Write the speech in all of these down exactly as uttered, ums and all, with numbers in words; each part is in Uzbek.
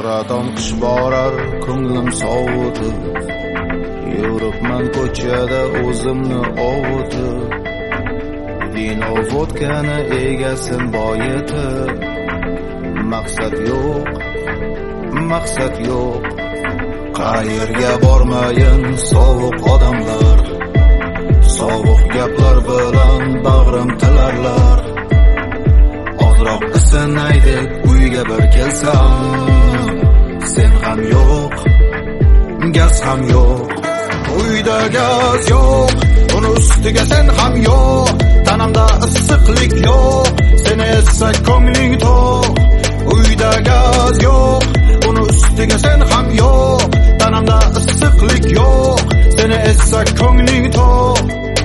Oradan qish borar ko'nglim sovutib, yuribman ko'chada o'zimni ovutib, vino vodkani egasin boyitib. Maqsad yo'q, maqsad yo'q, qayerga bormayin sovuq odamlar, sovuq gaplar bilan bag'rim tilarlar. Ozroq isinaydik uyga bir kelsam, sen ham yo'q, gaz ham yo'q. Uyda gaz yo'q, uni ustiga sen ham yo'q. Tanamda issiqlik yo'q, seni esa ko'ngling to'q. Uyda gaz yo'q, uni ustiga sen ham yo'q. Tanamda issiqlik yo'q, seni esa ko'ngling to'q.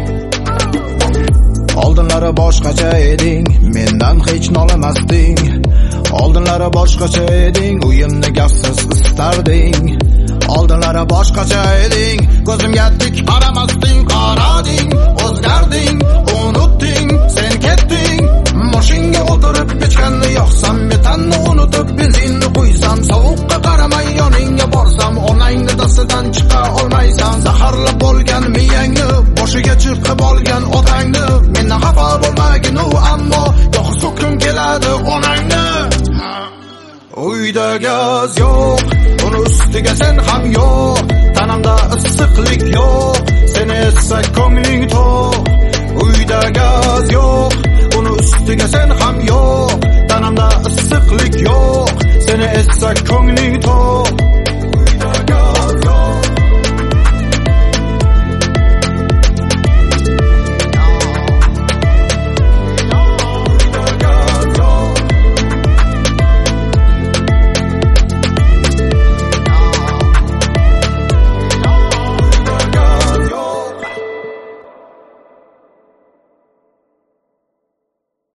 Oldinlari boshqacha eding, mendan hech nolamasding. Oldinlari boshqacha eding, uyimni gazsiz istarding. Oldinlari boshqacha eding, ko'zimga tik qaramasding, qarading, o'zgarding, unutding, sen ketding. Mashinga o'tirib pechkanni yoqsam, metanni unutib benzinni qo'ysam, sovuqqa qaramay yoningga borsam, onangni dastidan chiqa olmaysan. Zaharlab bo'lgan miyangni, boshiga chiqib olgan otangni, mendan xafa bo'lmagin u, ammo yo'q so'kim keladi onangni. Uyda gaz yo'q, uni ustiga sen ham yo'q. Tanamda issiqlik yo'q, seni esa ko'ngling to'q. Uyda gaz yo'q, uni ustiga sen ham yo'q. Tanamda issiqlik yo'q, seni esa ko'ngling to'q.